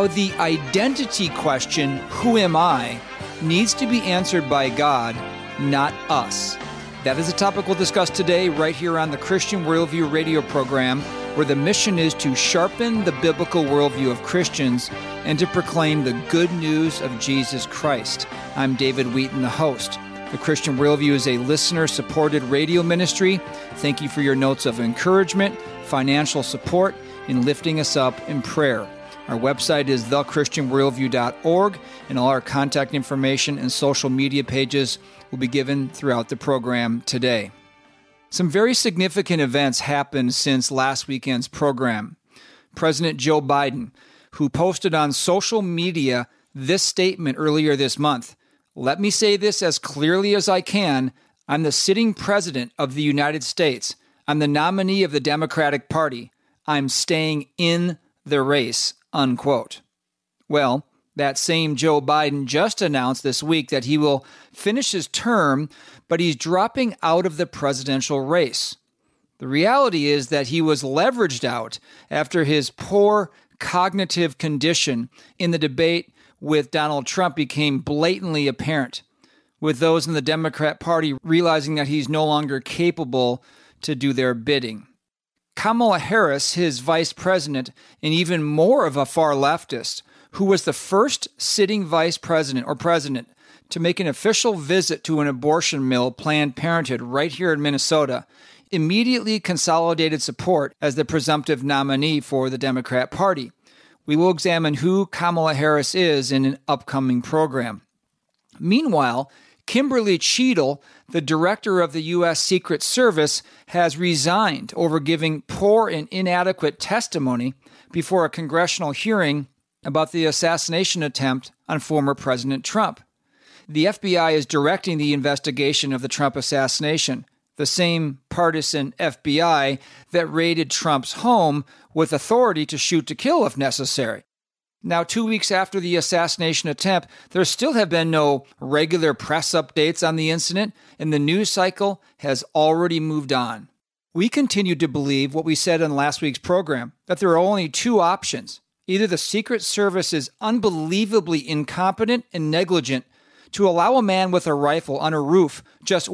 how the identity question, who am I, needs to be answered by God, not us. That is a topic we'll discuss today right here on the Christian Worldview radio program, where the mission is to sharpen the biblical worldview of Christians and to proclaim the good news of Jesus Christ. I'm David Wheaton, the host. The Christian Worldview is a listener-supported radio ministry. Thank you for your notes of encouragement, financial support, and lifting us up in prayer. Our website is thechristianworldview.org, and all our contact information and social media pages will be given throughout the program today. Some very significant events happened since last weekend's program. President Joe Biden, who posted on social media this statement earlier this month, "Let me say this as clearly as I can. I'm the sitting president of the United States. I'm the nominee of the Democratic Party. I'm staying in the race," unquote. Well, that same Joe Biden just announced this week that he will finish his term, but he's dropping out of the presidential race. The reality is that he was leveraged out after his poor cognitive condition in the debate with Donald Trump became blatantly apparent, with those in the Democrat Party realizing that he's no longer capable to do their bidding. Kamala Harris, his vice president, and even more of a far leftist, who was the first sitting vice president or president to make an official visit to an abortion mill, Planned Parenthood, right here in Minnesota, immediately consolidated support as the presumptive nominee for the Democrat Party. We will examine who Kamala Harris is in an upcoming program. Meanwhile, Kimberly Cheadle, the director of the U.S. Secret Service, has resigned over giving poor and inadequate testimony before a congressional hearing about the assassination attempt on former President Trump. The FBI is directing the investigation of the Trump assassination, the same partisan FBI that raided Trump's home with authority to shoot to kill if necessary. Now, 2 weeks after the assassination attempt, there still have been no regular press updates on the incident, and the news cycle has already moved on. We continue to believe what we said in last week's program, that there are only two options. Either the Secret Service is unbelievably incompetent and negligent to allow a man with a rifle on a roof just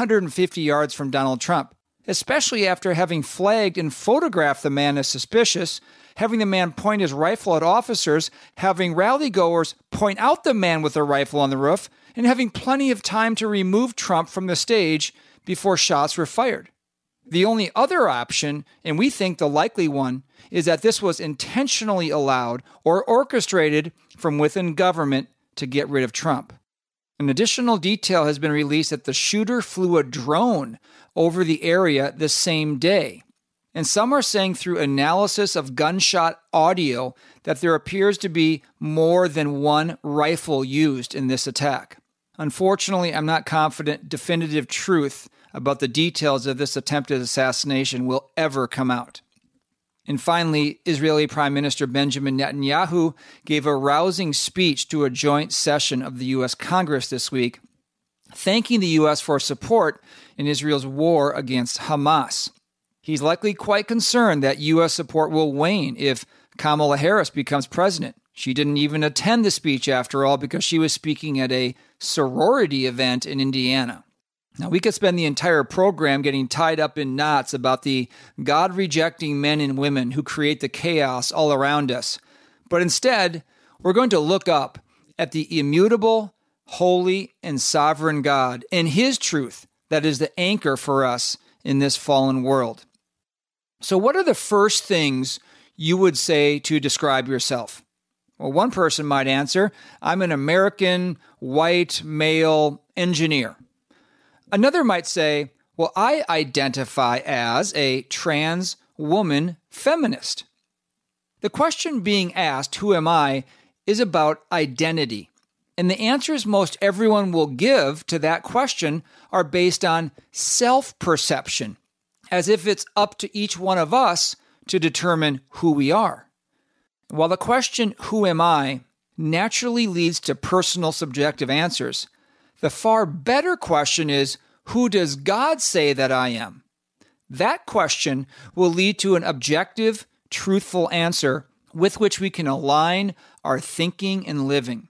150 yards from Donald Trump, especially after having flagged and photographed the man as suspicious, having the man point his rifle at officers, having rally-goers point out the man with a rifle on the roof, and having plenty of time to remove Trump from the stage before shots were fired. The only other option, and we think the likely one, is that this was intentionally allowed or orchestrated from within government to get rid of Trump. An additional detail has been released that the shooter flew a drone over the area the same day. And some are saying through analysis of gunshot audio that there appears to be more than one rifle used in this attack. Unfortunately, I'm not confident definitive truth about the details of this attempted assassination will ever come out. And finally, Israeli Prime Minister Benjamin Netanyahu gave a rousing speech to a joint session of the U.S. Congress this week, thanking the U.S. for support in Israel's war against Hamas. He's likely quite concerned that U.S. support will wane if Kamala Harris becomes president. She didn't even attend the speech after all because she was speaking at a sorority event in Indiana. Now, we could spend the entire program getting tied up in knots about the God-rejecting men and women who create the chaos all around us. But instead, we're going to look up at the immutable, holy, and sovereign God and His truth that is the anchor for us in this fallen world. So what are the first things you would say to describe yourself? Well, one person might answer, I'm an American, white, male engineer. Another might say, well, I identify as a trans woman feminist. The question being asked, who am I, is about identity. And the answers most everyone will give to that question are based on self-perception, as if it's up to each one of us to determine who we are. While the question, who am I, naturally leads to personal subjective answers, the far better question is, who does God say that I am? That question will lead to an objective, truthful answer with which we can align our thinking and living.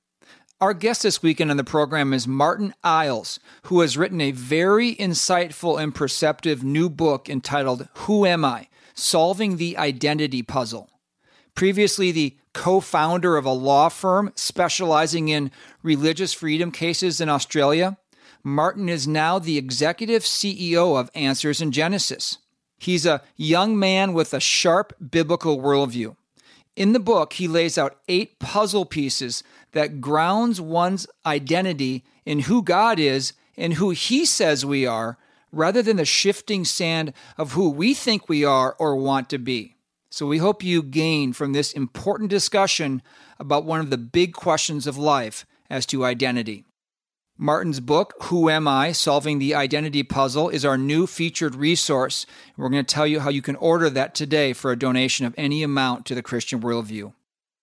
Our guest this weekend on the program is Martin Iles, who has written a very insightful and perceptive new book entitled Who Am I? Solving the Identity Puzzle. Previously the co-founder of a law firm specializing in religious freedom cases in Australia, Martin is now the executive CEO of Answers in Genesis. He's a young man with a sharp biblical worldview. In the book, he lays out 8 puzzle pieces that grounds one's identity in who God is and who He says we are, rather than the shifting sand of who we think we are or want to be. So we hope you gain from this important discussion about one of the big questions of life as to identity. Martin's book, Who Am I? Solving the Identity Puzzle, is our new featured resource. We're going to tell you how you can order that today for a donation of any amount to the Christian Worldview.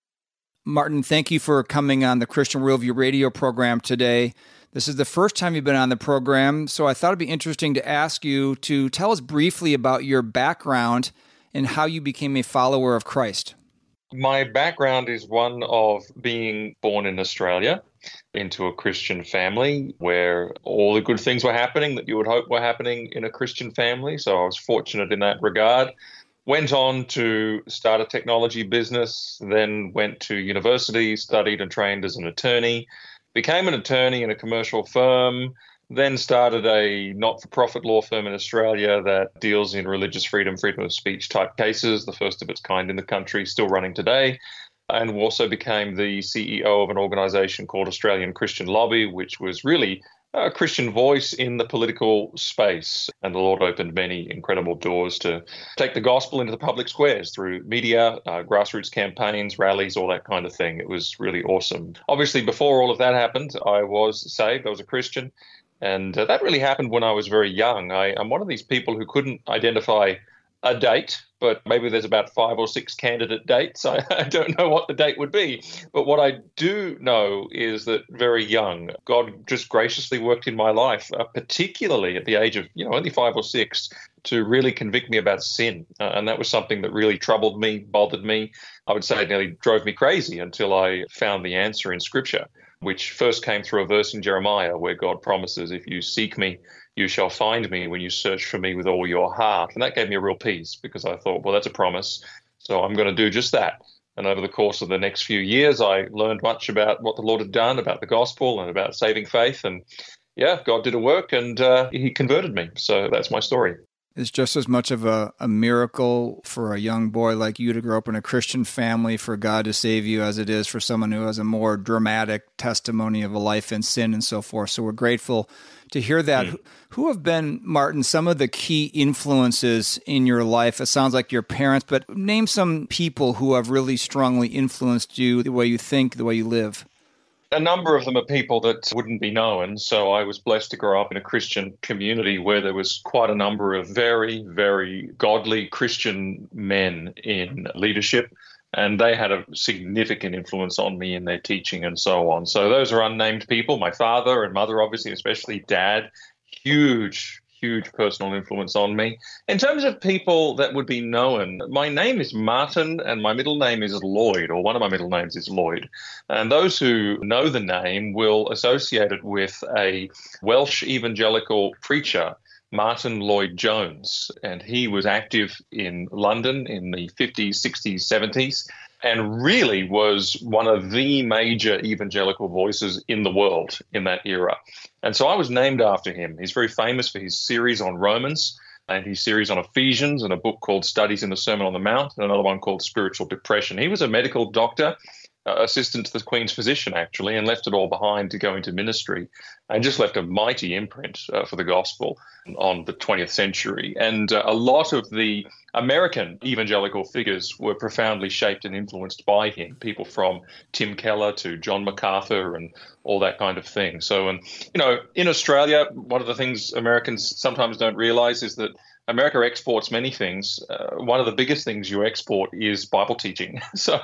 Martin, thank you for coming on the Christian Worldview radio program today. This is the first time you've been on the program, so I thought it'd be interesting to ask you to tell us briefly about your background and how you became a follower of Christ. My background is one of being born in Australia into a Christian family where all the good things were happening that you would hope were happening in a Christian family. So I was fortunate in that regard. Went on to start a technology business, then went to university, studied and trained as an attorney, became an attorney in a commercial firm, then started a not-for-profit law firm in Australia that deals in religious freedom, freedom of speech type cases, the first of its kind in the country, still running today. And also became the CEO of an organization called Australian Christian Lobby, which was really a Christian voice in the political space. And the Lord opened many incredible doors to take the gospel into the public squares through media, grassroots campaigns, rallies, all that kind of thing. It was really awesome. Obviously, before all of that happened, I was saved. I was a Christian. And that really happened when I was very young. I'm one of these people who couldn't identify a date, but maybe there's about 5 or 6 candidate dates. I don't know what the date would be. But what I do know is that very young, God just graciously worked in my life, particularly at the age of, only 5 or 6, to really convict me about sin. And that was something that really troubled me, bothered me. I would say it nearly drove me crazy until I found the answer in Scripture, which first came through a verse in Jeremiah where God promises, if you seek me, you shall find me when you search for me with all your heart. And that gave me a real peace because I thought, well, that's a promise. So I'm going to do just that. And over the course of the next few years, I learned much about what the Lord had done, about the gospel and about saving faith. And yeah, God did a work and He converted me. So that's my story. It's just as much of a miracle for a young boy like you to grow up in a Christian family for God to save you as it is for someone who has a more dramatic testimony of a life in sin and so forth. So we're grateful to hear that. Who have been, Martin, some of the key influences in your life? It sounds like your parents, but name some people who have really strongly influenced you, the way you think, the way you live. A number of them are people that wouldn't be known. So I was blessed to grow up in a Christian community where there was quite a number of very, very godly Christian men in leadership. And they had a significant influence on me in their teaching and so on. So those are unnamed people. My father and mother, obviously, especially dad, huge personal influence on me. In terms of people that would be known, my name is Martin and my middle name is Lloyd, or one of my middle names is Lloyd. And those who know the name will associate it with a Welsh evangelical preacher, Martin Lloyd-Jones. And he was active in London in the 50s, 60s, 70s. And really was one of the major evangelical voices in the world in that era. And so I was named after him. He's very famous for his series on Romans and his series on Ephesians and a book called Studies in the Sermon on the Mount and another one called Spiritual Depression. He was a medical doctor, assistant to the Queen's physician, actually, and left it all behind to go into ministry and just left a mighty imprint for the gospel on the 20th century. And a lot of the American evangelical figures were profoundly shaped and influenced by him, people from Tim Keller to John MacArthur and all that kind of thing. So, and in Australia, one of the things Americans sometimes don't realize is that America exports many things. One of the biggest things you export is Bible teaching. So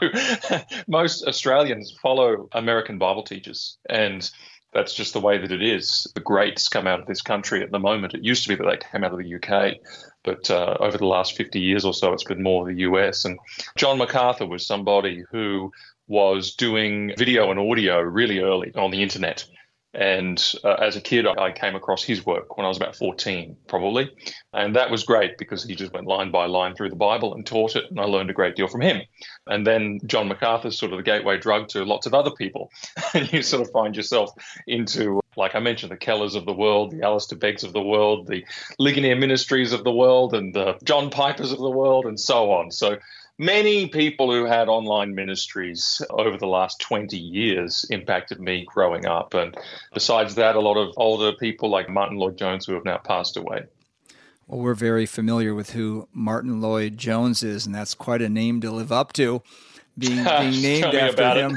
most Australians follow American Bible teachers, and that's just the way that it is. The greats come out of this country at the moment. It used to be that they came out of the UK, but over the last 50 years or so, it's been more the US. And John MacArthur was somebody who was doing video and audio really early on the internet. And as a kid, I came across his work when I was about 14, probably. And that was great because he just went line by line through the Bible and taught it. And I learned a great deal from him. And then John MacArthur's sort of the gateway drug to lots of other people. And you sort of find yourself into, like I mentioned, the Kellers of the world, the Alistair Beggs of the world, the Ligonier Ministries of the world, and the John Pipers of the world, and so on. So many people who had online ministries over the last 20 years impacted me growing up. And besides that, a lot of older people like Martin Lloyd-Jones who have now passed away. Well, we're very familiar with who Martin Lloyd-Jones is, and that's quite a name to live up to. Being named after him.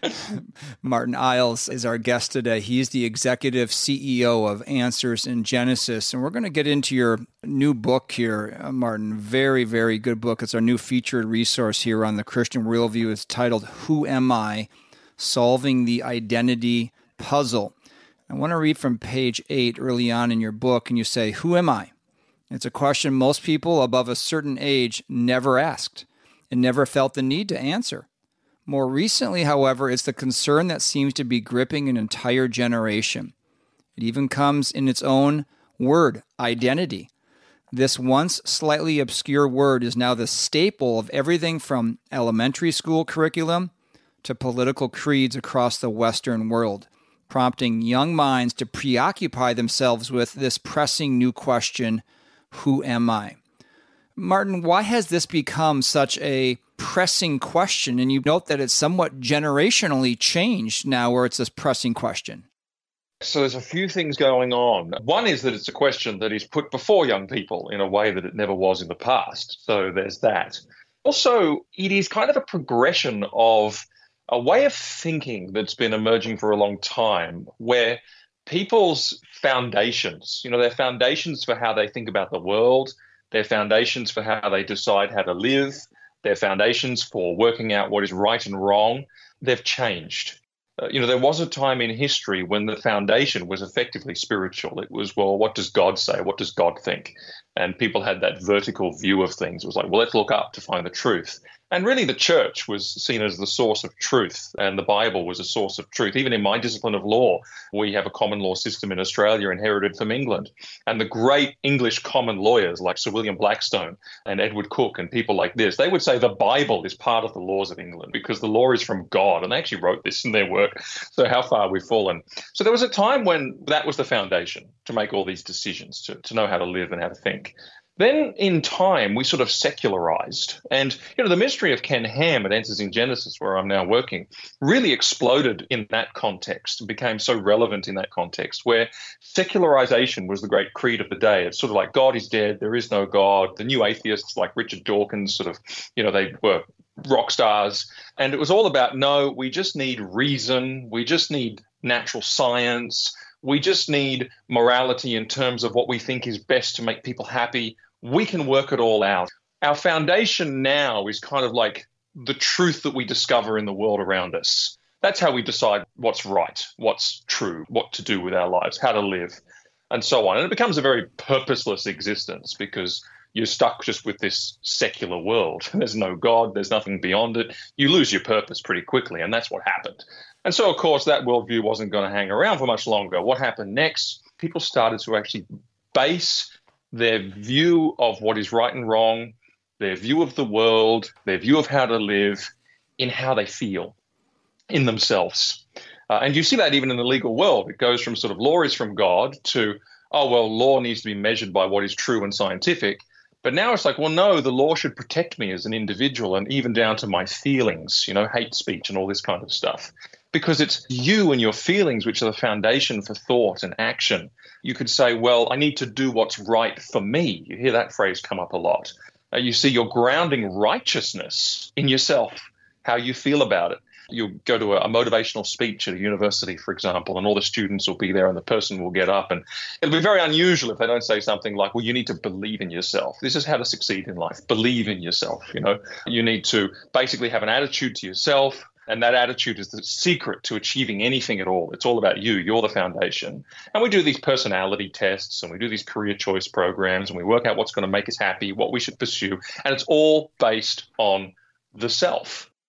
Martin Iles is our guest today. He's the executive CEO of Answers in Genesis. And we're going to get into your new book here, Martin. Very, very good book. It's our new featured resource here on the Christian Worldview. It's titled, Who Am I? Solving the Identity Puzzle. I want to read from page 8 early on in your book, and you say, who am I? It's a question most people above a certain age never asked and never felt the need to answer. More recently, however, it's the concern that seems to be gripping an entire generation. It even comes in its own word, identity. This once slightly obscure word is now the staple of everything from elementary school curriculum to political creeds across the Western world, prompting young minds to preoccupy themselves with this pressing new question, who am I? Martin, why has this become such a pressing question? And you note that it's somewhat generationally changed now where it's this pressing question. So there's a few things going on. One is that it's a question that is put before young people in a way that it never was in the past. So there's that. Also, it is kind of a progression of a way of thinking that's been emerging for a long time where people's foundations, their foundations for how they think about the world, their foundations for how they decide how to live, their foundations for working out what is right and wrong, they've changed. There was a time in history when the foundation was effectively spiritual. It was, well, what does God say? What does God think? And people had that vertical view of things. It was like, well, let's look up to find the truth. And really the church was seen as the source of truth, and the Bible was a source of truth. Even in my discipline of law, we have a common law system in Australia inherited from England. And the great English common lawyers like Sir William Blackstone and Edward Coke and people like this, they would say the Bible is part of the laws of England because the law is from God. And they actually wrote this in their work. So how far we've fallen. So there was a time when that was the foundation to make all these decisions, to know how to live and how to think. Then in time, we sort of secularized. And, the ministry of Ken Ham at Answers in Genesis, where I'm now working, really exploded in that context and became so relevant in that context, where secularization was the great creed of the day. It's sort of like God is dead, there is no God. The new atheists like Richard Dawkins sort of, they were rock stars. And it was all about, no, we just need reason. We just need natural science. We just need morality in terms of what we think is best to make people happy. We can work it all out. Our foundation now is kind of like the truth that we discover in the world around us. That's how we decide what's right, what's true, what to do with our lives, how to live, and so on. And it becomes a very purposeless existence because you're stuck just with this secular world. There's no God. There's nothing beyond it. You lose your purpose pretty quickly, and that's what happened. And so, of course, that worldview wasn't going to hang around for much longer. What happened next? People started to actually base their view of what is right and wrong, their view of the world, their view of how to live in how they feel in themselves. And you see that even in the legal world. It goes from sort of law is from God to, oh, well, law needs to be measured by what is true and scientific. But now it's like, well, no, the law should protect me as an individual and even down to my feelings, hate speech and all this kind of stuff. Because it's you and your feelings which are the foundation for thought and action. You could say, well, I need to do what's right for me. You hear that phrase come up a lot. You see you're grounding righteousness in yourself, how you feel about it. You'll go to a motivational speech at a university, for example, and all the students will be there and the person will get up. And it'll be very unusual if they don't say something like, well, you need to believe in yourself. This is how to succeed in life. Believe in yourself. You need to basically have an attitude to yourself. And that attitude is the secret to achieving anything at all. It's all about you. You're the foundation. And we do these personality tests and we do these career choice programs and we work out what's going to make us happy, what we should pursue. And it's all based on the self.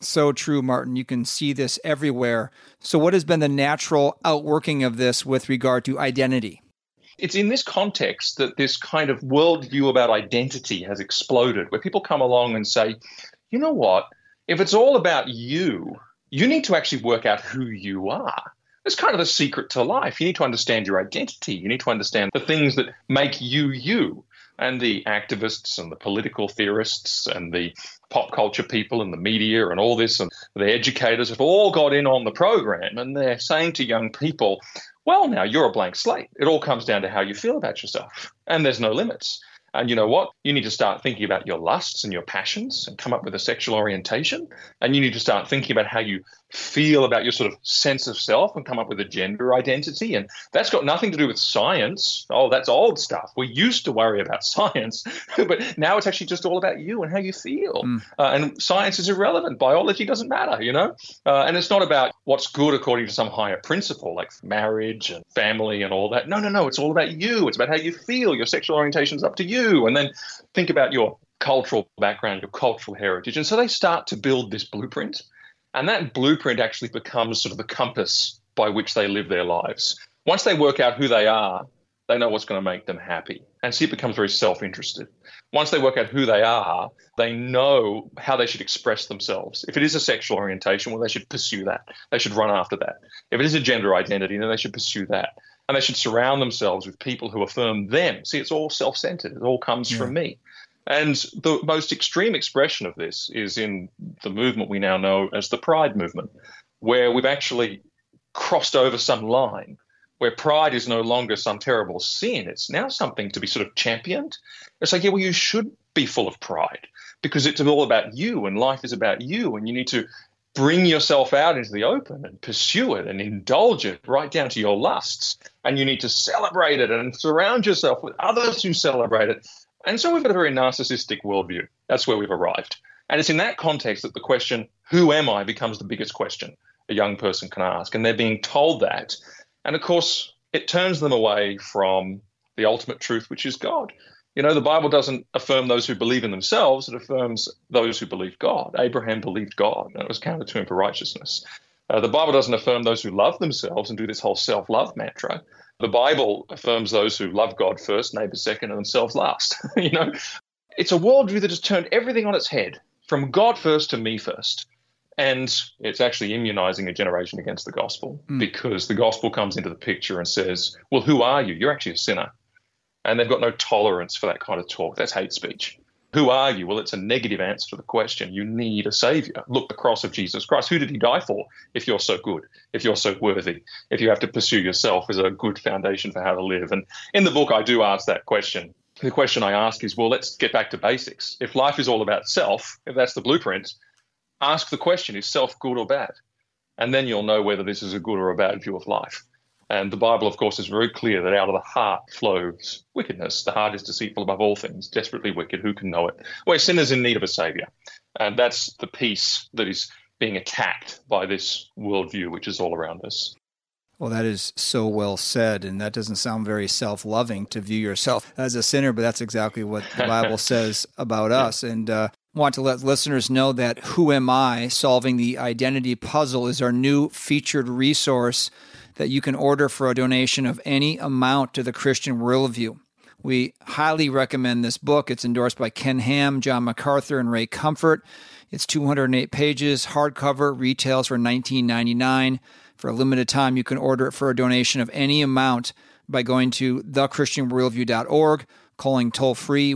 So true, Martin. You can see this everywhere. So what has been the natural outworking of this with regard to identity? It's in this context that this kind of worldview about identity has exploded, where people come along and say, you know what, if it's all about you, you need to actually work out who you are. It's kind of the secret to life. You need to understand your identity. You need to understand the things that make you you. And the activists and the political theorists and the pop culture people and the media and all this and the educators have all got in on the program, and they're saying to young people, well, now you're a blank slate. It all comes down to how you feel about yourself, and there's no limits. And you know what? You need to start thinking about your lusts and your passions and come up with a sexual orientation. And you need to start thinking about how you feel about your sort of sense of self and come up with a gender identity. And that's got nothing to do with science. Oh, that's old stuff. We used to worry about science, but now it's actually just all about you and how you feel. And science is irrelevant. Biology doesn't matter, you know? And it's not about what's good according to some higher principle like marriage and family and all that. No. It's all about you. It's about how you feel. Your sexual orientation is up to you. And then think about your cultural background, your cultural heritage. And so they start to build this blueprint. And that blueprint actually becomes sort of the compass by which they live their lives. Once they work out who they are, they know what's going to make them happy. And so it becomes very self-interested. Once they work out who they are, they know how they should express themselves. If it is a sexual orientation, well, they should pursue that. They should run after that. If it is a gender identity, then they should pursue that. And they should surround themselves with people who affirm them. See, it's all self-centered. It all comes from me. And the most extreme expression of this is in the movement we now know as the Pride movement, where we've actually crossed over some line, where pride is no longer some terrible sin. It's now something to be sort of championed. It's like, yeah, well, you should be full of pride because it's all about you and life is about you, and you need to bring yourself out into the open and pursue it and indulge it right down to your lusts. And you need to celebrate it and surround yourself with others who celebrate it. And so we've got a very narcissistic worldview. That's where we've arrived. And it's in that context that the question, who am I, becomes the biggest question a young person can ask. And they're being told that. And of course, it turns them away from the ultimate truth, which is God. You know, the Bible doesn't affirm those who believe in themselves. It affirms those who believe God. Abraham believed God, and it was counted to him for righteousness. The Bible doesn't affirm those who love themselves and do this whole self-love mantra. The Bible affirms those who love God first, neighbor second, and themselves last. You know, it's a worldview that has turned everything on its head, from God first to me first. And it's actually immunizing a generation against the gospel because the gospel comes into the picture and says, well, who are you? You're actually a sinner. And they've got no tolerance for that kind of talk. That's hate speech. Who are you? Well, it's a negative answer to the question. You need a savior. Look, the cross of Jesus Christ. Who did he die for if you're so good, if you're so worthy, if you have to pursue yourself as a good foundation for how to live? And in the book, I do ask that question. The question I ask is, well, let's get back to basics. If life is all about self, if that's the blueprint, ask the question, is self good or bad? And then you'll know whether this is a good or a bad view of life. And the Bible, of course, is very clear that out of the heart flows wickedness. The heart is deceitful above all things, desperately wicked. Who can know it? We're sinners in need of a savior. And that's the piece that is being attacked by this worldview, which is all around us. Well, that is so well said, and that doesn't sound very self-loving to view yourself as a sinner, but that's exactly what the Bible says about us. And want to let listeners know that Who Am I? Solving the Identity Puzzle is our new featured resource that you can order for a donation of any amount to the Christian Worldview. We highly recommend this book. It's endorsed by Ken Ham, John MacArthur, and Ray Comfort. It's 208 pages, hardcover, retails for $19.99. For a limited time, you can order it for a donation of any amount by going to thechristianworldview.org, calling toll-free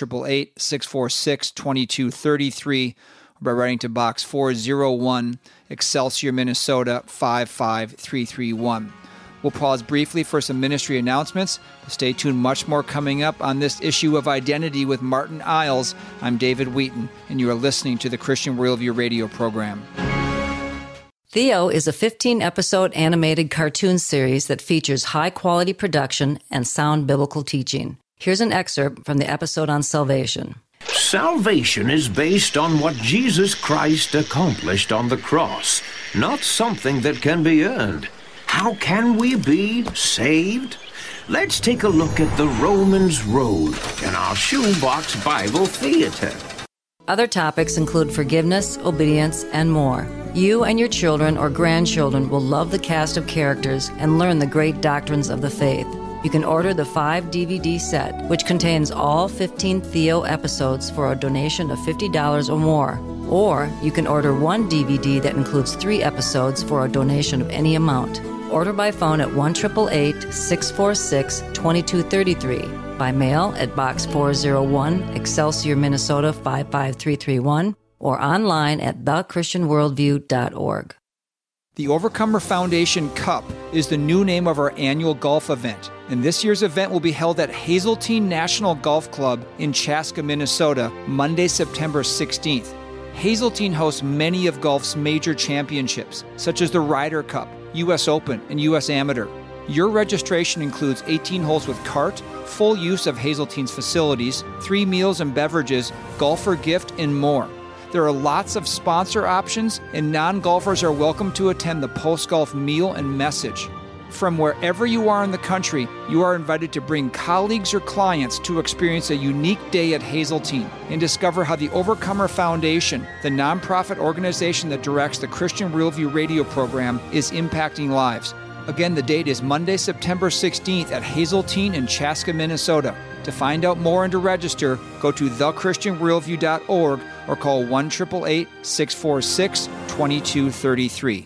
1-888-646-2233, by writing to Box 401, Excelsior, Minnesota 55331. We'll pause briefly for some ministry announcements. Stay tuned, much more coming up on this issue of identity with Martin Iles. I'm David Wheaton, and you are listening to the Christian Worldview radio program. Theo is a 15-episode animated cartoon series that features high-quality production and sound biblical teaching. Here's an excerpt from the episode on salvation. Salvation is based on what Jesus Christ accomplished on the cross, not something that can be earned. How can we be saved? Let's take a look at the Romans Road in our Shoebox Bible Theater. Other topics include forgiveness, obedience, and more. You and your children or grandchildren will love the cast of characters and learn the great doctrines of the faith. You can order the 5-DVD set, which contains all 15 Theo episodes for a donation of $50 or more. Or you can order one DVD that includes 3 episodes for a donation of any amount. Order by phone at 1-888-646-2233, by mail at Box 401, Excelsior, Minnesota 55331, or online at thechristianworldview.org. The Overcomer Foundation Cup is the new name of our annual golf event, and this year's event will be held at Hazeltine National Golf Club in Chaska, Minnesota, Monday, September 16th. Hazeltine hosts many of golf's major championships, such as the Ryder Cup, U.S. Open, and U.S. Amateur. Your registration includes 18 holes with cart, full use of Hazeltine's facilities, 3 meals and beverages, golfer gift, and more. There are lots of sponsor options, and non-golfers are welcome to attend the post-golf meal and message. From wherever you are in the country, you are invited to bring colleagues or clients to experience a unique day at Hazeltine and discover how the Overcomer Foundation, the nonprofit organization that directs the Christian Worldview radio program, is impacting lives. Again, the date is Monday, September 16th at Hazeltine in Chaska, Minnesota. To find out more and to register, go to thechristianworldview.org or call 1-888-646-2233.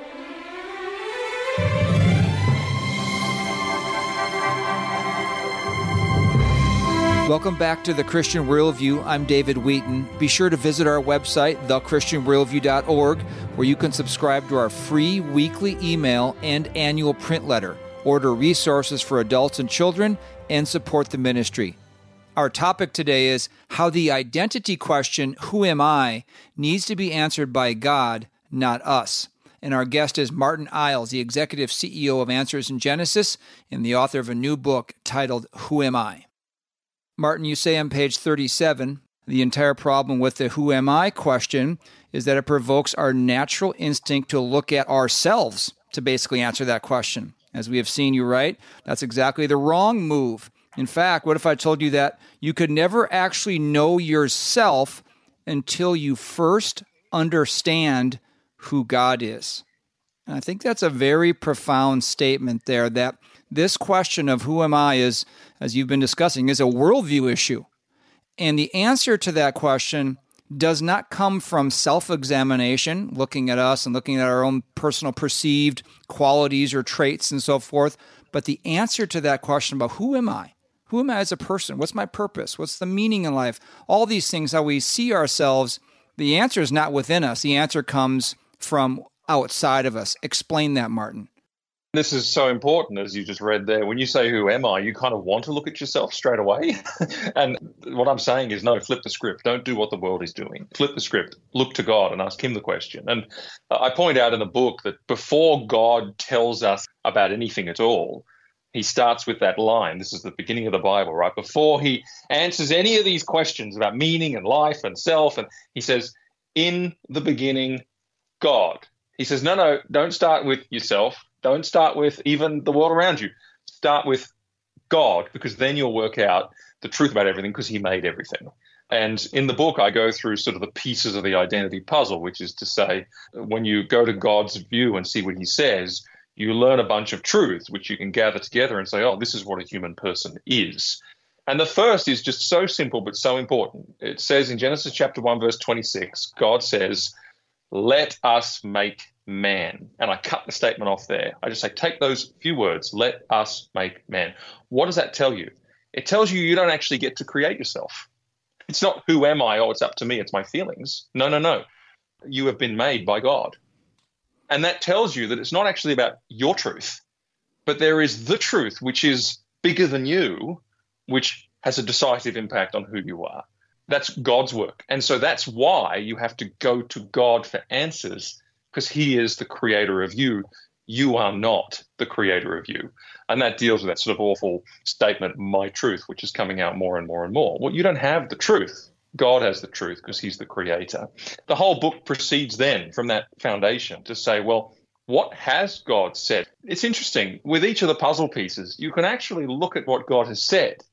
Welcome back to The Christian Worldview. I'm David Wheaton. Be sure to visit our website, thechristianworldview.org, where you can subscribe to our free weekly email and annual print letter, order resources for adults and children, and support the ministry. Our topic today is how the identity question, who am I, needs to be answered by God, not us. And our guest is Martin Iles, the executive CEO of Answers in Genesis and the author of a new book titled Who Am I? Martin, you say on page 37, the entire problem with the who am I question is that it provokes our natural instinct to look at ourselves to basically answer that question. As we have seen, you write, that's exactly the wrong move. In fact, what if I told you that you could never actually know yourself until you first understand who God is? And I think that's a very profound statement there, that this question of who am I is, as you've been discussing, is a worldview issue. And the answer to that question does not come from self-examination, looking at us and looking at our own personal perceived qualities or traits and so forth, but the answer to that question about who am I? Who am I as a person? What's my purpose? What's the meaning in life? All these things, how we see ourselves, the answer is not within us. The answer comes from outside of us. Explain that, Martin. This is so important, as you just read there. When you say, who am I, you kind of want to look at yourself straight away. And what I'm saying is, no, flip the script. Don't do what the world is doing. Flip the script. Look to God and ask him the question. And I point out in the book that before God tells us about anything at all, he starts with that line. This is the beginning of the Bible, right? Before he answers any of these questions about meaning and life and self, and he says, in the beginning, God. He says, no, don't start with yourself. Don't start with even the world around you. Start with God, because then you'll work out the truth about everything, because he made everything. And in the book, I go through sort of the pieces of the identity puzzle, which is to say, when you go to God's view and see what he says, you learn a bunch of truths, which you can gather together and say, oh, this is what a human person is. And the first is just so simple but so important. It says in Genesis chapter 1, verse 26, God says, let us make man. And I cut the statement off there. I just say, take those few words, let us make man. What does that tell you? It tells you don't actually get to create yourself. It's not who am I? Oh, it's up to me. It's my feelings. No. You have been made by God. And that tells you that it's not actually about your truth, but there is the truth, which is bigger than you, which has a decisive impact on who you are. That's God's work. And so that's why you have to go to God for answers, because he is the creator of you. You are not the creator of you. And that deals with that sort of awful statement, my truth, which is coming out more and more and more. Well, you don't have the truth. God has the truth because he's the creator. The whole book proceeds then from that foundation to say, well, what has God said? It's interesting. With each of the puzzle pieces, you can actually look at what God has said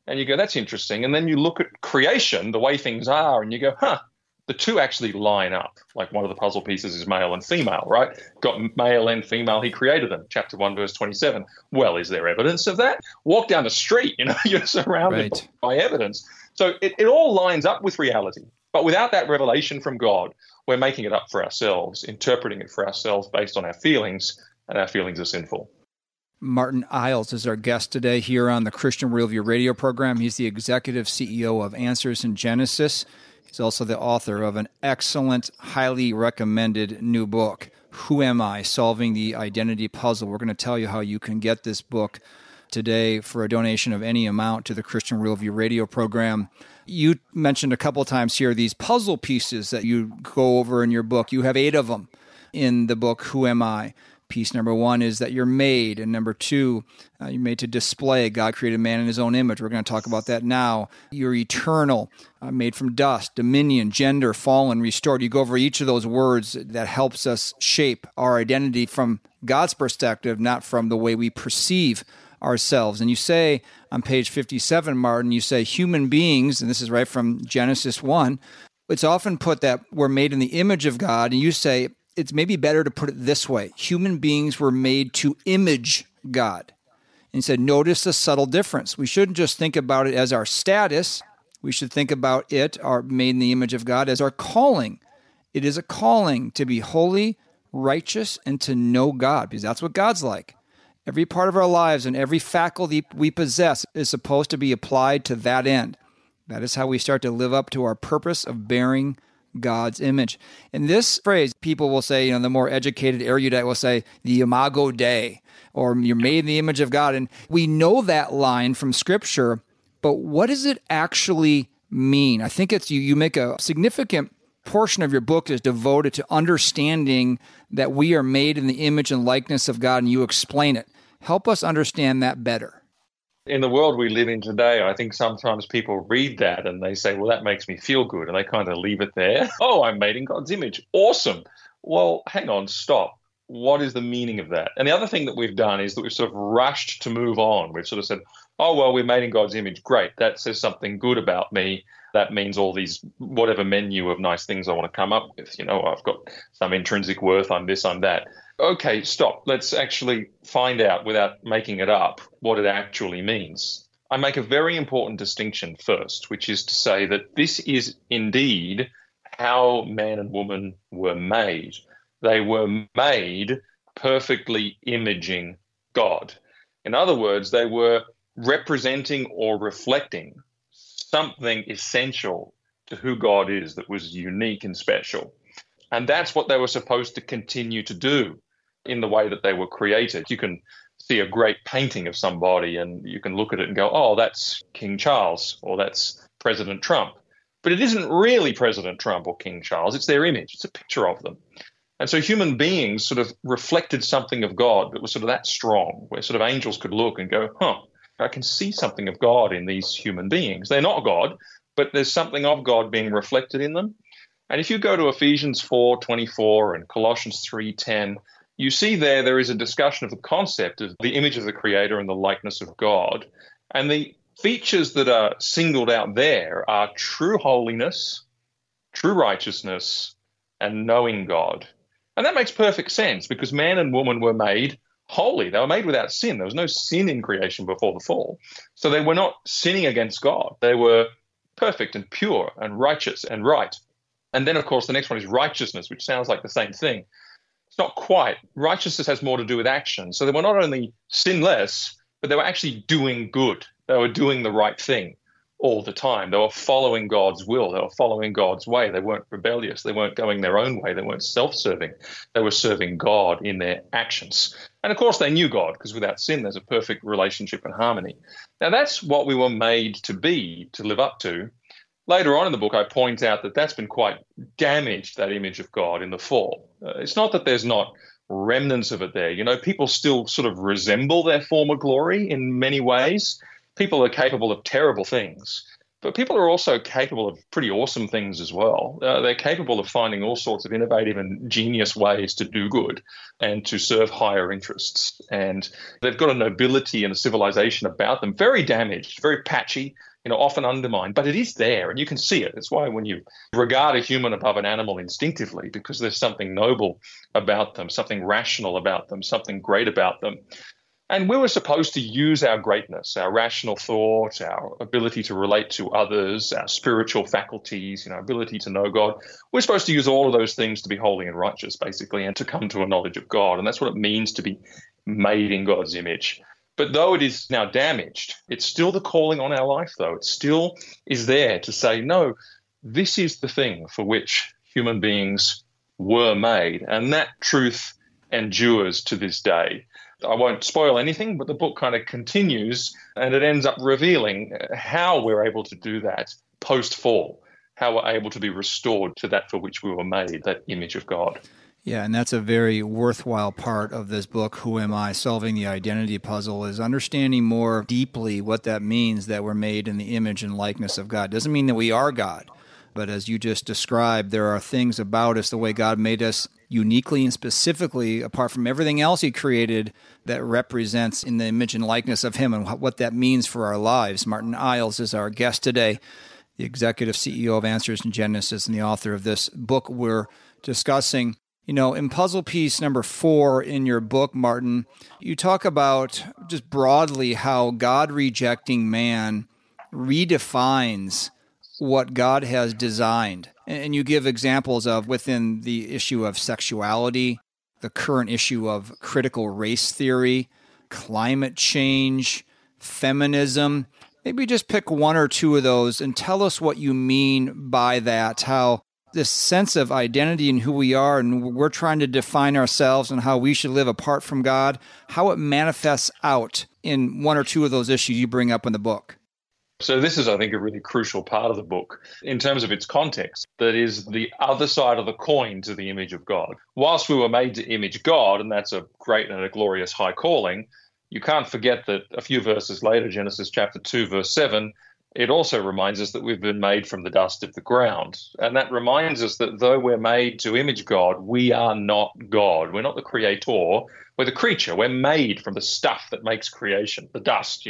And you go, that's interesting. And then you look at creation, the way things are, and you go, the two actually line up. Like one of the puzzle pieces is male and female, right? Got male and female, he created them. Chapter 1, verse 27. Well, is there evidence of that? Walk down the street, you're surrounded by evidence. So it all lines up with reality. But without that revelation from God, we're making it up for ourselves, interpreting it for ourselves based on our feelings, and our feelings are sinful. Martin Iles is our guest today here on the Christian Worldview radio program. He's the executive CEO of Answers in Genesis. He's also the author of an excellent, highly recommended new book, Who Am I? Solving the Identity Puzzle. We're going to tell you how you can get this book today for a donation of any amount to the Christian Worldview radio program. You mentioned a couple of times here these puzzle pieces that you go over in your book. You have 8 of them in the book, Who Am I? Piece number 1 is that you're made, and number 2, you're made to display. God created man in his own image. We're going to talk about that now. You're eternal, made from dust, dominion, gender, fallen, restored. You go over each of those words that helps us shape our identity from God's perspective, not from the way we perceive ourselves. And you say on page 57, Martin, you say human beings, and this is right from Genesis 1, it's often put that we're made in the image of God, and you say it's maybe better to put it this way. Human beings were made to image God. And he said, notice the subtle difference. We shouldn't just think about it as our status. We should think about it, our made in the image of God, as our calling. It is a calling to be holy, righteous, and to know God, because that's what God's like. Every part of our lives and every faculty we possess is supposed to be applied to that end. That is how we start to live up to our purpose of bearing God's image. In this phrase, people will say, the more educated erudite will say, the imago Dei, or you're made in the image of God. And we know that line from Scripture, but what does it actually mean? I think it's you make a significant portion of your book is devoted to understanding that we are made in the image and likeness of God, and you explain it. Help us understand that better. In the world we live in today, I think sometimes people read that and they say, well, that makes me feel good. And they kind of leave it there. Oh, I'm made in God's image. Awesome. Well, hang on, stop. What is the meaning of that? And the other thing that we've done is that we've sort of rushed to move on. We've sort of said, oh, well, we're made in God's image. Great. That says something good about me. That means all these, whatever menu of nice things I want to come up with. I've got some intrinsic worth. I'm this, I'm that. Okay, stop. Let's actually find out, without making it up, what it actually means. I make a very important distinction first, which is to say that this is indeed how man and woman were made. They were made perfectly imaging God. In other words, they were representing or reflecting something essential to who God is that was unique and special. And that's what they were supposed to continue to do in the way that they were created. You can see a great painting of somebody and you can look at it and go, oh, that's King Charles or that's President Trump. But it isn't really President Trump or King Charles. It's their image. It's a picture of them. And so human beings sort of reflected something of God that was sort of that strong, where sort of angels could look and go, I can see something of God in these human beings. They're not God, but there's something of God being reflected in them. And if you go to Ephesians 4:24 and Colossians 3:10, you see there is a discussion of the concept of the image of the Creator and the likeness of God. And the features that are singled out there are true holiness, true righteousness, and knowing God. And that makes perfect sense because man and woman were made holy. They were made without sin. There was no sin in creation before the fall. So they were not sinning against God. They were perfect and pure and righteous and right. And then, of course, the next one is righteousness, which sounds like the same thing. It's not quite. Righteousness has more to do with action. So they were not only sinless, but they were actually doing good. They were doing the right thing all the time. They were following God's will. They were following God's way. They weren't rebellious. They weren't going their own way. They weren't self-serving. They were serving God in their actions. And of course, they knew God because without sin, there's a perfect relationship and harmony. Now, that's what we were made to be, to live up to. Later on in the book, I point out that that's been quite damaged, that image of God, in the fall. It's not that there's not remnants of it there. You know, people still sort of resemble their former glory in many ways. People are capable of terrible things, But people are also capable of pretty awesome things as well. They're capable of finding all sorts of innovative and genius ways to do good and to serve higher interests. And they've got a nobility and a civilization about them, very damaged, very patchy, often undermined, but it is there and you can see it. It's why when you regard a human above an animal instinctively, because there's something noble about them, something rational about them, something great about them. And we were supposed to use our greatness, our rational thought, our ability to relate to others, our spiritual faculties, ability to know God. We're supposed to use all of those things to be holy and righteous, basically, and to come to a knowledge of God. And that's what it means to be made in God's image. But though it is now damaged, it's still the calling on our life, though. It still is there to say, no, this is the thing for which human beings were made. And that truth endures to this day. I won't spoil anything, but the book kind of continues and it ends up revealing how we're able to do that post-fall, how we're able to be restored to that for which we were made, that image of God. Yeah, and that's a very worthwhile part of this book, Who Am I? Solving the Identity Puzzle, is understanding more deeply what that means that we're made in the image and likeness of God. It doesn't mean that we are God, but as you just described, there are things about us, the way God made us uniquely and specifically, apart from everything else He created, that represents in the image and likeness of Him and what that means for our lives. Martin Iles is our guest today, the executive CEO of Answers in Genesis and the author of this book we're discussing. In puzzle piece number 4 in your book, Martin, you talk about just broadly how God rejecting man redefines what God has designed. And you give examples of within the issue of sexuality, the current issue of critical race theory, climate change, feminism. Maybe just pick one or two of those and tell us what you mean by that, how this sense of identity and who we are, and we're trying to define ourselves and how we should live apart from God, how it manifests out in one or two of those issues you bring up in the book. So this is, I think, a really crucial part of the book in terms of its context. That is the other side of the coin to the image of God. Whilst we were made to image God, and that's a great and a glorious high calling, you can't forget that a few verses later, Genesis chapter 2, verse 7, it also reminds us that we've been made from the dust of the ground. And that reminds us that though we're made to image God, we are not God. We're not the creator. We're the creature. We're made from the stuff that makes creation, the dust,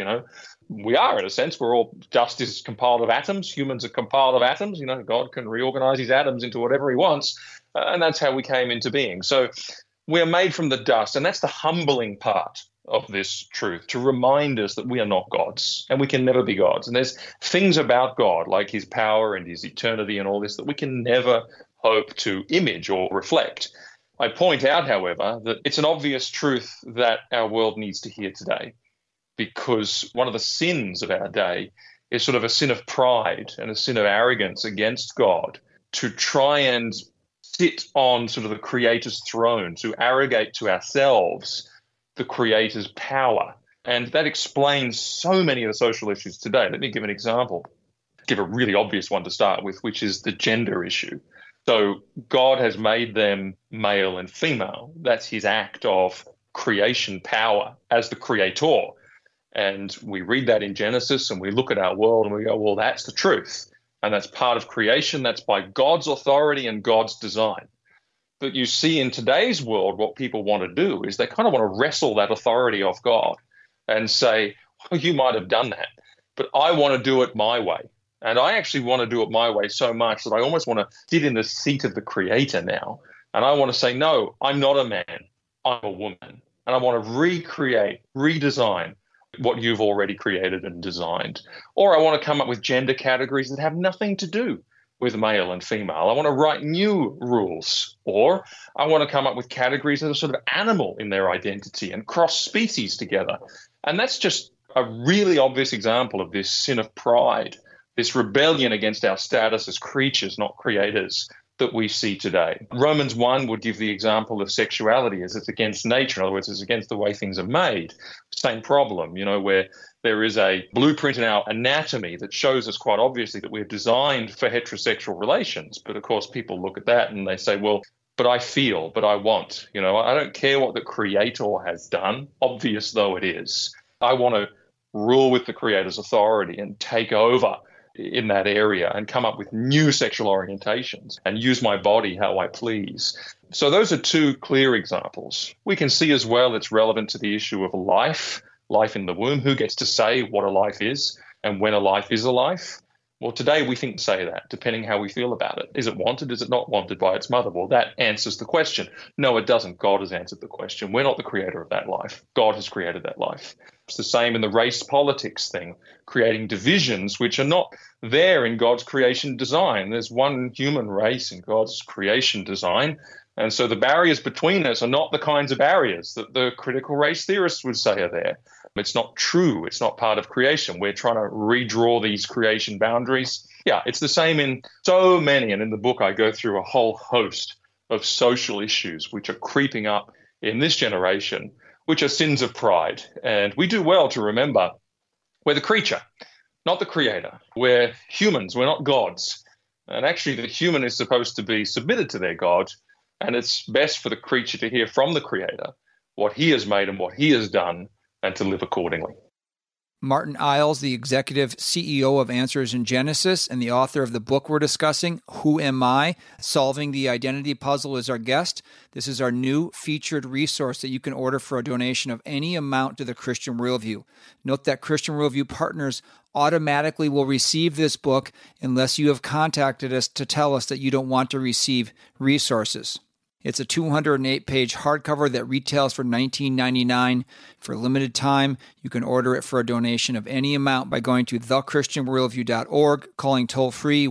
We are, in a sense. Dust is compiled of atoms. Humans are compiled of atoms. God can reorganize his atoms into whatever he wants. And that's how we came into being. So we're made from the dust. And that's the humbling part of this truth, to remind us that we are not gods and we can never be gods. And there's things about God, like his power and his eternity and all this, that we can never hope to image or reflect. I point out, however, that it's an obvious truth that our world needs to hear today, because one of the sins of our day is sort of a sin of pride and a sin of arrogance against God, to try and sit on sort of the Creator's throne, to arrogate to ourselves the Creator's power. And that explains so many of the social issues today. Let me give an example. Give a really obvious one to start with, which is the gender issue. So God has made them male and female. That's his act of creation power as the creator. And we read that in Genesis and we look at our world and we go, well, that's the truth. And that's part of creation. That's by God's authority and God's design. But you see in today's world, what people want to do is they kind of want to wrestle that authority off God and say, well, you might have done that, but I want to do it my way. And I actually want to do it my way so much that I almost want to sit in the seat of the Creator now. And I want to say, no, I'm not a man, I'm a woman. And I want to recreate, redesign what you've already created and designed. Or I want to come up with gender categories that have nothing to do with male and female. I want to write new rules. Or I want to come up with categories that are sort of animal in their identity and cross species together. And that's just a really obvious example of this sin of pride, this rebellion against our status as creatures, not creators, that we see today. Romans 1 would give the example of sexuality as it's against nature. In other words, it's against the way things are made. Same problem, where there is a blueprint in our anatomy that shows us quite obviously that we're designed for heterosexual relations. But of course, people look at that and they say, well, but I feel, but I want. I don't care what the Creator has done, obvious though it is. I want to rule with the Creator's authority and take over in that area and come up with new sexual orientations and use my body how I please. So those are two clear examples. We can see as well it's relevant to the issue of life in the womb. Who gets to say what a life is and when a life is a life? Well, today we think say that, depending how we feel about it. Is it wanted? Is it not wanted by its mother? Well, that answers the question. No, it doesn't. God has answered the question. We're not the creator of that life. God has created that life. It's the same in the race politics thing, creating divisions which are not there in God's creation design. There's one human race in God's creation design. And so the barriers between us are not the kinds of barriers that the critical race theorists would say are there. It's not true. It's not part of creation. We're trying to redraw these creation boundaries. Yeah, it's the same in so many. And in the book, I go through a whole host of social issues which are creeping up in this generation, which are sins of pride. And we do well to remember we're the creature, not the creator. We're humans. We're not gods. And actually, the human is supposed to be submitted to their God. And it's best for the creature to hear from the creator what he has made and what he has done, and to live accordingly. Martin Iles, the executive CEO of Answers in Genesis and the author of the book we're discussing, Who Am I? Solving the Identity Puzzle, is our guest. This is our new featured resource that you can order for a donation of any amount to the Christian Worldview. Note that Christian Worldview partners automatically will receive this book unless you have contacted us to tell us that you don't want to receive resources. It's a 208-page hardcover that retails for $19.99. For a limited time, you can order it for a donation of any amount by going to thechristianworldview.org, calling toll-free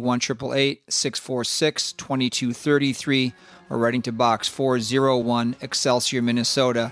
1-888-646-2233, or writing to Box 401, Excelsior, Minnesota,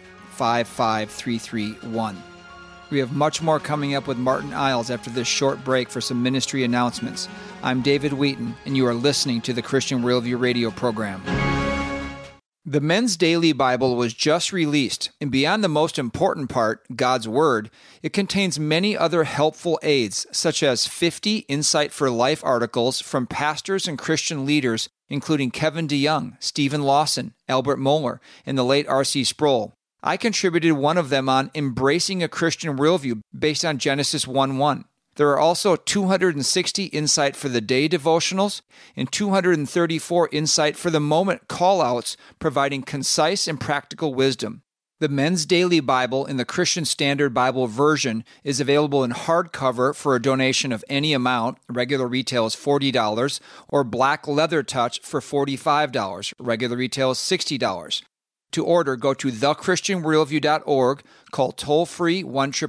55331. We have much more coming up with Martin Iles after this short break for some ministry announcements. I'm David Wheaton, and you are listening to the Christian Worldview radio program. The Men's Daily Bible was just released, and beyond the most important part, God's Word, it contains many other helpful aids, such as 50 Insight for Life articles from pastors and Christian leaders, including Kevin DeYoung, Stephen Lawson, Albert Mohler, and the late R.C. Sproul. I contributed one of them on Embracing a Christian Worldview based on Genesis 1:1. There are also 260 Insight for the Day devotionals and 234 Insight for the Moment callouts, providing concise and practical wisdom. The Men's Daily Bible in the Christian Standard Bible version is available in hardcover for a donation of any amount. Regular retail is $40, or black leather touch for $45. Regular retail is $60. To order, go to thechristianworldview.org, call toll-free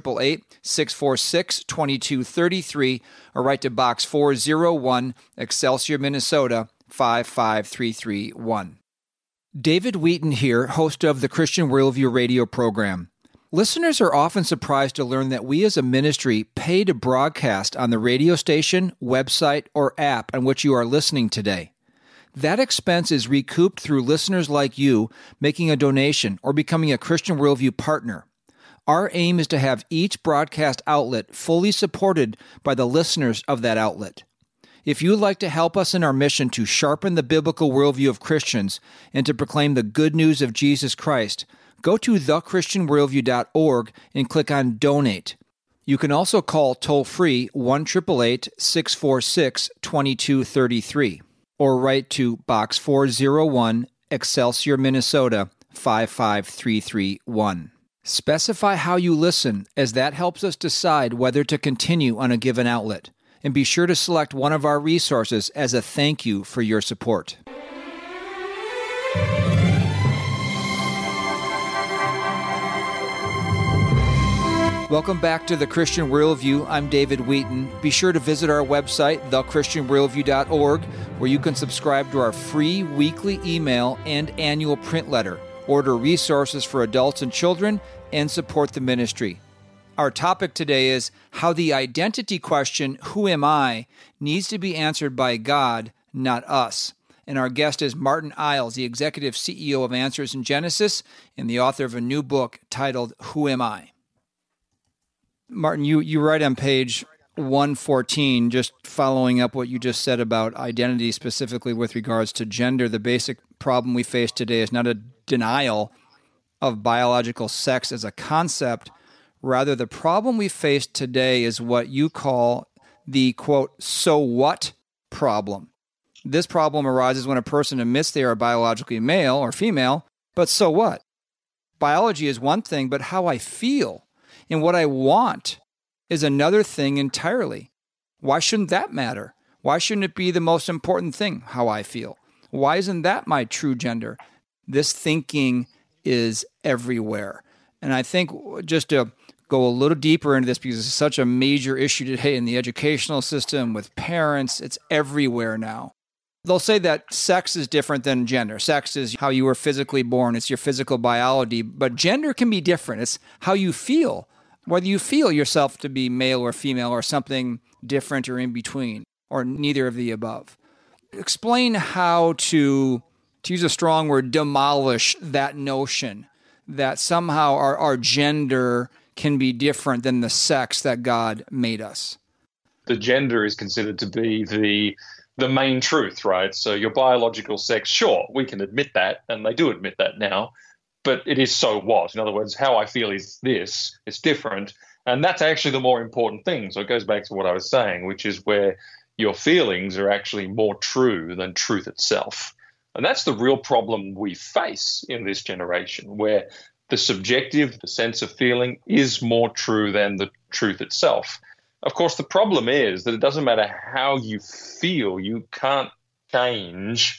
1-888-646-2233, or write to Box 401, Excelsior, Minnesota, 55331. David Wheaton here, host of the Christian Worldview radio program. Listeners are often surprised to learn that we as a ministry pay to broadcast on the radio station, website, or app on which you are listening today. That expense is recouped through listeners like you making a donation or becoming a Christian Worldview partner. Our aim is to have each broadcast outlet fully supported by the listeners of that outlet. If you would like to help us in our mission to sharpen the biblical worldview of Christians and to proclaim the good news of Jesus Christ, go to thechristianworldview.org and click on Donate. You can also call toll-free 1-888-646-2233. or write to Box 401, Excelsior, Minnesota, 55331. Specify how you listen, as that helps us decide whether to continue on a given outlet. And be sure to select one of our resources as a thank you for your support. Welcome back to the Christian Worldview. I'm David Wheaton. Be sure to visit our website, thechristianworldview.org, where you can subscribe to our free weekly email and annual print letter, order resources for adults and children, and support the ministry. Our topic today is how the identity question, who am I, needs to be answered by God, not us. And our guest is Martin Iles, the executive CEO of Answers in Genesis and the author of a new book titled, Who Am I? Martin, you write on page 114, just following up what you just said about identity, specifically with regards to gender. The basic problem we face today is not a denial of biological sex as a concept. Rather, the problem we face today is what you call the, quote, so what problem. This problem arises when a person admits they are biologically male or female, but so what? Biology is one thing, but how I feel and what I want is another thing entirely. Why shouldn't that matter? Why shouldn't it be the most important thing, how I feel? Why isn't that my true gender? This thinking is everywhere. And I think just to go a little deeper into this, because it's such a major issue today in the educational system with parents, it's everywhere now. They'll say that sex is different than gender. Sex is how you were physically born. It's your physical biology. But gender can be different. It's how you feel, whether you feel yourself to be male or female or something different or in between, or neither of the above. Explain how to use a strong word, demolish that notion that somehow our gender can be different than the sex that God made us. The gender is considered to be the main truth, right? So your biological sex, sure, we can admit that, and they do admit that now, but it is so what? In other words, how I feel is this, it's different, and that's actually the more important thing. So it goes back to what I was saying, which is where your feelings are actually more true than truth itself. And that's the real problem we face in this generation, where the subjective, the sense of feeling, is more true than the truth itself. Of course, the problem is that it doesn't matter how you feel, you can't change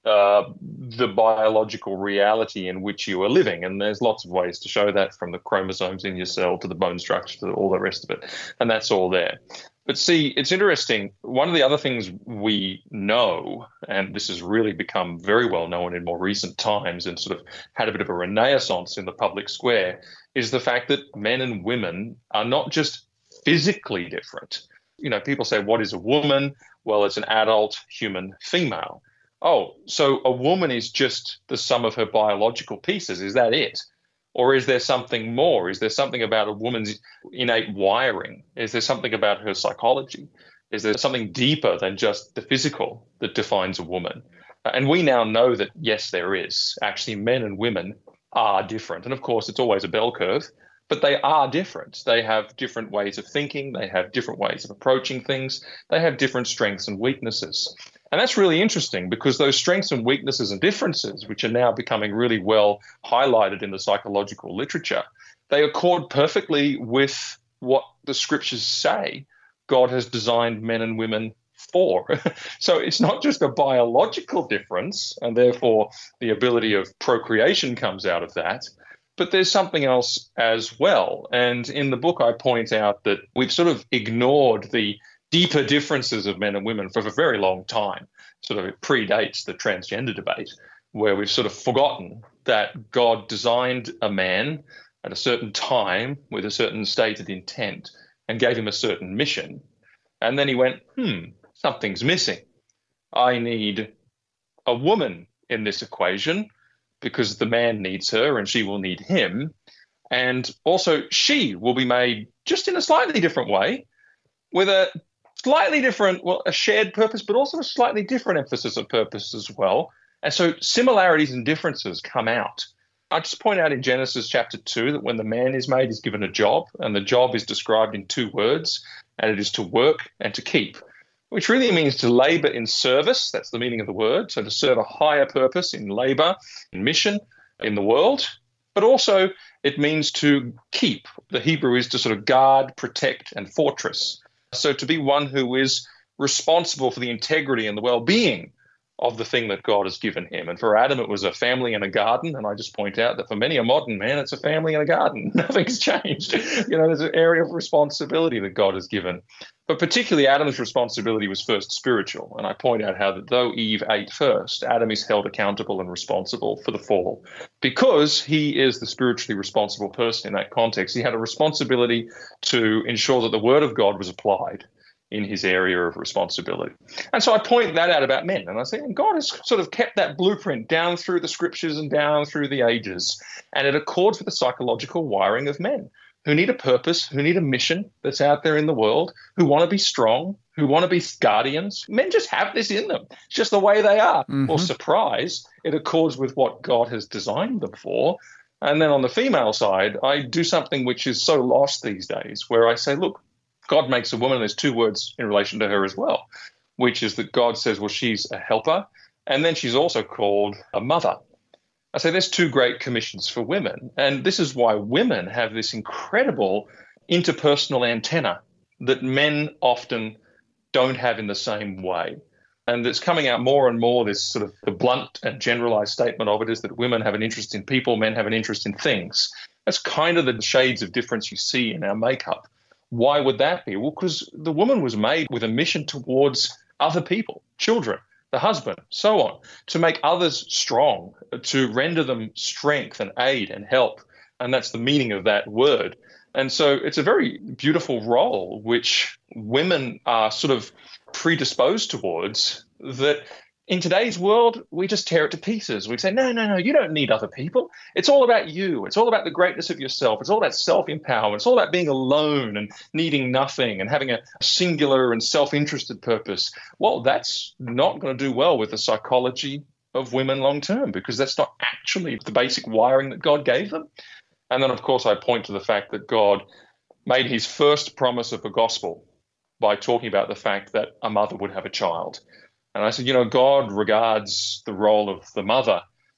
the biological reality in which you are living. And there's lots of ways to show that, from the chromosomes in your cell to the bone structure to all the rest of it. And that's all there. But see, it's interesting. One of the other things we know, and this has really become very well known in more recent times and sort of had a bit of a renaissance in the public square, is the fact that men and women are not just physically different. You know, people say, what is a woman? Well, it's an adult human female. Oh, so a woman is just the sum of her biological pieces. Is that it? Or is there something more? Is there something about a woman's innate wiring? Is there something about her psychology? Is there something deeper than just the physical that defines a woman? And we now know that, yes, there is. Actually, men and women are different. And of course, it's always a bell curve, but they are different. They have different ways of thinking. They have different ways of approaching things. They have different strengths and weaknesses. And that's really interesting, because those strengths and weaknesses and differences, which are now becoming really well highlighted in the psychological literature, they accord perfectly with what the scriptures say God has designed men and women for. So it's not just a biological difference, and therefore the ability of procreation comes out of that, but there's something else as well. And in the book, I point out that we've sort of ignored the deeper differences of men and women for a very long time. Sort of it predates the transgender debate, where we've sort of forgotten that God designed a man at a certain time with a certain stated intent and gave him a certain mission. And then he went, something's missing. I need a woman in this equation, because the man needs her and she will need him. And also she will be made just in a slightly different way, with a slightly different, well, a shared purpose, but also a slightly different emphasis of purpose as well. And so similarities and differences come out. I just point out in Genesis chapter 2 that when the man is made, he's given a job, and the job is described in 2 words, and it is to work and to keep, which really means to labor in service. That's the meaning of the word. So to serve a higher purpose in labor, in mission, in the world. But also it means to keep. The Hebrew is to sort of guard, protect, and fortress. So to be one who is responsible for the integrity and the well-being of the thing that God has given him. And for Adam, it was a family and a garden. And I just point out that for many a modern man, it's a family and a garden. Nothing's changed. There's an area of responsibility that God has given. But particularly Adam's responsibility was first spiritual. And I point out how that though Eve ate first, Adam is held accountable and responsible for the fall. Because he is the spiritually responsible person in that context, he had a responsibility to ensure that the word of God was applied in his area of responsibility. And so I point that out about men. And I say, God has sort of kept that blueprint down through the scriptures and down through the ages. And it accords with the psychological wiring of men, who need a purpose, who need a mission that's out there in the world, who want to be strong, who want to be guardians. Men just have this in them. It's just the way they are. Or surprise, it accords with what God has designed them for. And then on the female side, I do something which is so lost these days, where I say, look, God makes a woman, and there's two words in relation to her as well, which is that God says, well, she's a helper, and then she's also called a mother. I say there's two great commissions for women, and this is why women have this incredible interpersonal antenna that men often don't have in the same way. And it's coming out more and more, this sort of the blunt and generalized statement of it is that women have an interest in people, men have an interest in things. That's kind of the shades of difference you see in our makeup. Why would that be? Well, because the woman was made with a mission towards other people, children, the husband, so on, to make others strong, to render them strength and aid and help. And that's the meaning of that word. And so it's a very beautiful role, which women are sort of predisposed towards, that in today's world, we just tear it to pieces. We say, no, you don't need other people. It's all about you. It's all about the greatness of yourself. It's all about self-empowerment. It's all about being alone and needing nothing and having a singular and self-interested purpose. Well, that's not going to do well with the psychology of women long term, because that's not actually the basic wiring that God gave them. And then, of course, I point to the fact that God made his first promise of the gospel by talking about the fact that a mother would have a child. And I said, God regards the role of the mother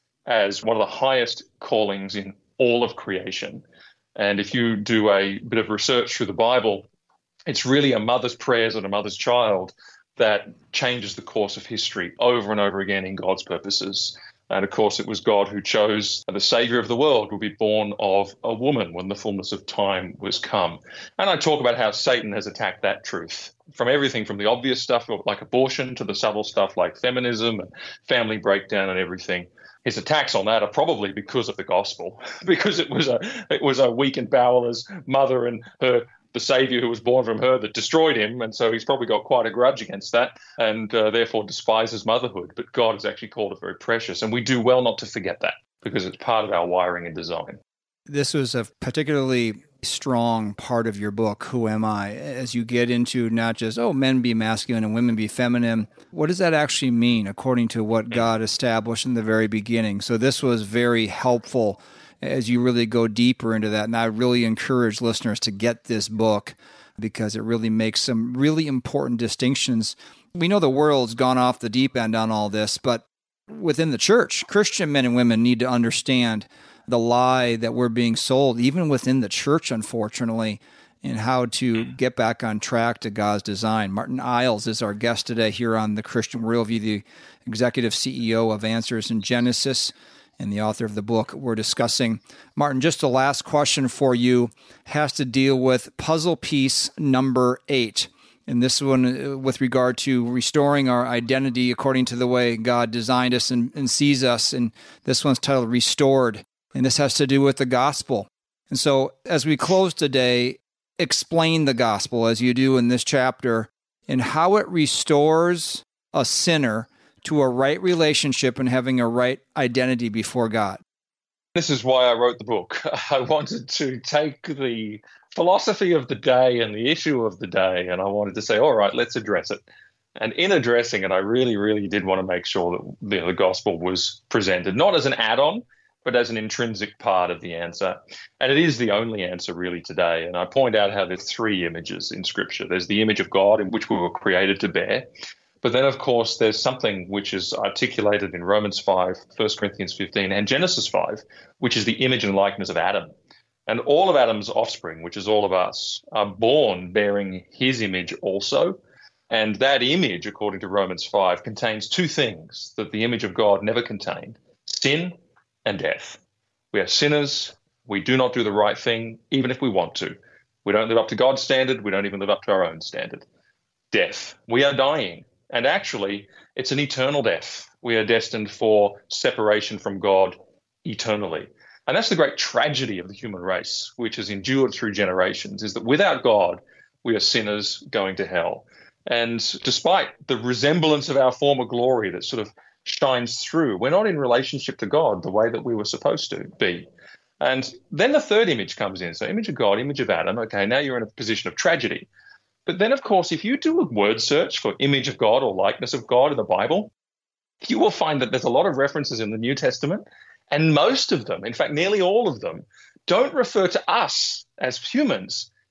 as one of the highest callings in all of creation. And if you do a bit of research through the Bible, it's really a mother's prayers and a mother's child that changes the course of history over and over again in God's purposes. And of course, it was God who chose the Savior of the world would be born of a woman when the fullness of time was come. And I talk about how Satan has attacked that truth, from everything from the obvious stuff like abortion to the subtle stuff like feminism and family breakdown and everything. His attacks on that are probably because of the gospel, because it was a weak and powerless mother and the Savior who was born from her that destroyed him. And so he's probably got quite a grudge against that and therefore despises motherhood. But God has actually called it very precious. And we do well not to forget that, because it's part of our wiring and design. This was a particularly strong part of your book, Who Am I? As you get into not just, men be masculine and women be feminine. What does that actually mean according to what God established in the very beginning? So this was very helpful as you really go deeper into that. And I really encourage listeners to get this book because it really makes some really important distinctions. We know the world's gone off the deep end on all this, but within the church, Christian men and women need to understand the lie that we're being sold, even within the church, unfortunately, and how to get back on track to God's design. Martin Iles is our guest today here on The Christian Worldview, the executive CEO of Answers in Genesis and the author of the book we're discussing. Martin, just the last question for you has to deal with puzzle piece number 8. And this one with regard to restoring our identity according to the way God designed us and sees us. And this one's titled Restored. And this has to do with the gospel. And so as we close today, explain the gospel as you do in this chapter and how it restores a sinner to a right relationship and having a right identity before God. This is why I wrote the book. I wanted to take the philosophy of the day and the issue of the day, and I wanted to say, all right, let's address it. And in addressing it, I really, really did want to make sure that the gospel was presented, not as an add-on, but as an intrinsic part of the answer. And it is the only answer really today. And I point out how there's 3 images in Scripture. There's the image of God in which we were created to bear. But then, of course, there's something which is articulated in Romans 5, 1 Corinthians 15, and Genesis 5, which is the image and likeness of Adam. And all of Adam's offspring, which is all of us, are born bearing his image also. And that image, according to Romans 5, contains 2 things that the image of God never contained: sin and death. We are sinners. We do not do the right thing, even if we want to. We don't live up to God's standard. We don't even live up to our own standard. Death. We are dying. And actually, it's an eternal death. We are destined for separation from God eternally. And that's the great tragedy of the human race, which has endured through generations, is that without God, we are sinners going to hell. And despite the resemblance of our former glory that sort of shines through, we're not in relationship to God the way that we were supposed to be. And then the third image comes in. So image of God, image of Adam. Okay, now you're in a position of tragedy. But then, of course, if you do a word search for image of God or likeness of God in the Bible, you will find that there's a lot of references in the New Testament, and most of them, in fact, nearly all of them, don't refer to us as humans.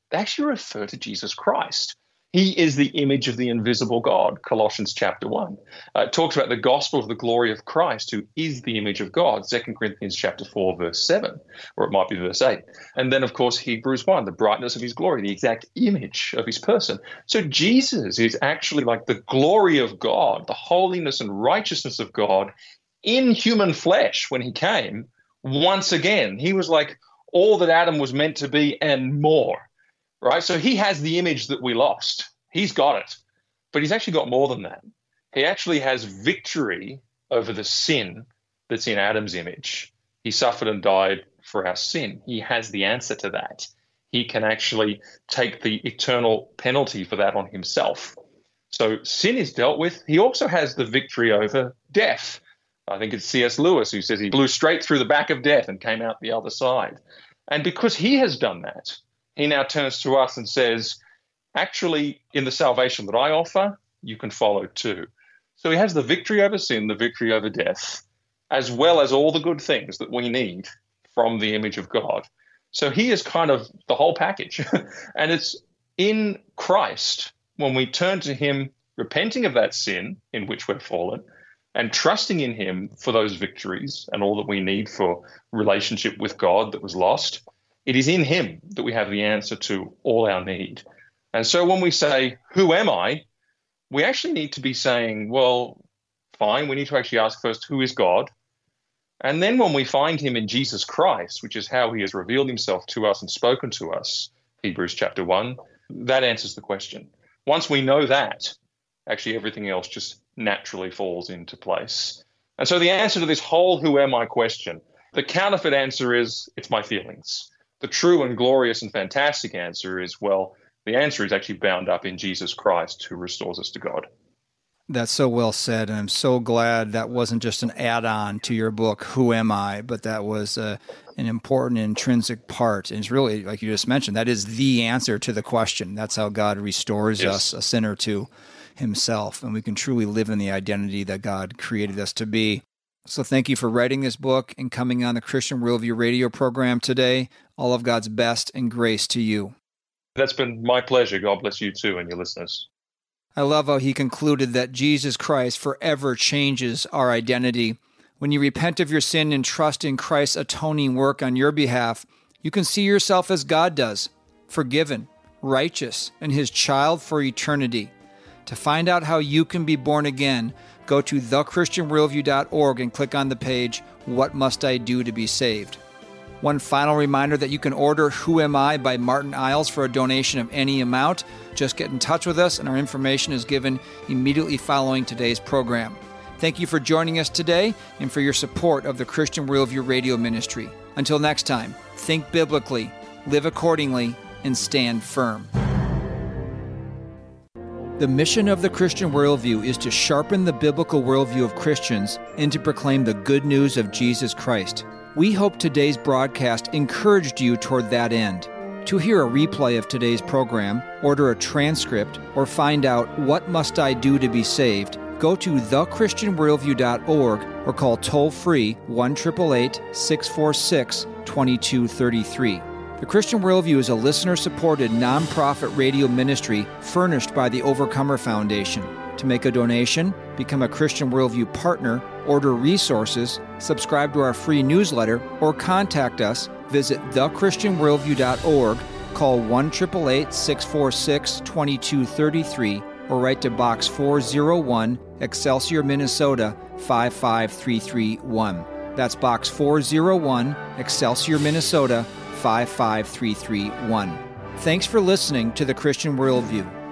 they actually refer to Jesus Christ. He is the image of the invisible God, Colossians chapter 1. It talks about the gospel of the glory of Christ, who is the image of God, 2 Corinthians chapter 4, verse 7, or it might be verse 8. And then, of course, Hebrews 1, the brightness of his glory, the exact image of his person. So Jesus is actually like the glory of God, the holiness and righteousness of God in human flesh when he came. Once again, he was like all that Adam was meant to be and more. Right? So he has the image that we lost. He's got it. But he's actually got more than that. He actually has victory over the sin that's in Adam's image. He suffered and died for our sin. He has the answer to that. He can actually take the eternal penalty for that on himself. So sin is dealt with. He also has the victory over death. I think it's C.S. Lewis who says he blew straight through the back of death and came out the other side. And because he has done that, he now turns to us and says, actually, in the salvation that I offer, you can follow too. So he has the victory over sin, the victory over death, as well as all the good things that we need from the image of God. So he is kind of the whole package. And it's in Christ, when we turn to him, repenting of that sin in which we're fallen, and trusting in him for those victories and all that we need for relationship with God that was lost. It is in him that we have the answer to all our need. And so when we say, who am I? We actually need to be saying, well, fine, we need to actually ask first, who is God? And then when we find him in Jesus Christ, which is how he has revealed himself to us and spoken to us, Hebrews chapter 1, that answers the question. Once we know that, actually everything else just naturally falls into place. And so the answer to this whole who am I question, the counterfeit answer is, it's my feelings. The true and glorious and fantastic answer is, well, the answer is actually bound up in Jesus Christ, who restores us to God. That's so well said, and I'm so glad that wasn't just an add-on to your book, Who Am I?, but that was an important intrinsic part. And it's really, like you just mentioned, that is the answer to the question. That's how God restores us, a sinner, to himself, and we can truly live in the identity that God created us to be. So thank you for writing this book and coming on the Christian Worldview radio program today. All of God's best and grace to you. That's been my pleasure. God bless you too and your listeners. I love how he concluded that Jesus Christ forever changes our identity. When you repent of your sin and trust in Christ's atoning work on your behalf, you can see yourself as God does, forgiven, righteous, and his child for eternity. To find out how you can be born again, go to thechristianworldview.org and click on the page, What Must I Do to Be Saved? One final reminder that you can order Who Am I by Martin Iles for a donation of any amount. Just get in touch with us, and our information is given immediately following today's program. Thank you for joining us today and for your support of the Christian Worldview Radio Ministry. Until next time, think biblically, live accordingly, and stand firm. The mission of the Christian Worldview is to sharpen the biblical worldview of Christians and to proclaim the good news of Jesus Christ. We hope today's broadcast encouraged you toward that end. To hear a replay of today's program, order a transcript, or find out what must I do to be saved, go to thechristianworldview.org or call toll-free 1-888-646-2233. The Christian Worldview is a listener-supported, nonprofit radio ministry furnished by the Overcomer Foundation. To make a donation, become a Christian Worldview partner, order resources, subscribe to our free newsletter, or contact us, visit thechristianworldview.org, call 1-888-646-2233, or write to Box 401, Excelsior, Minnesota 55331. That's Box 401, Excelsior, Minnesota 55331. Thanks for listening to The Christian Worldview.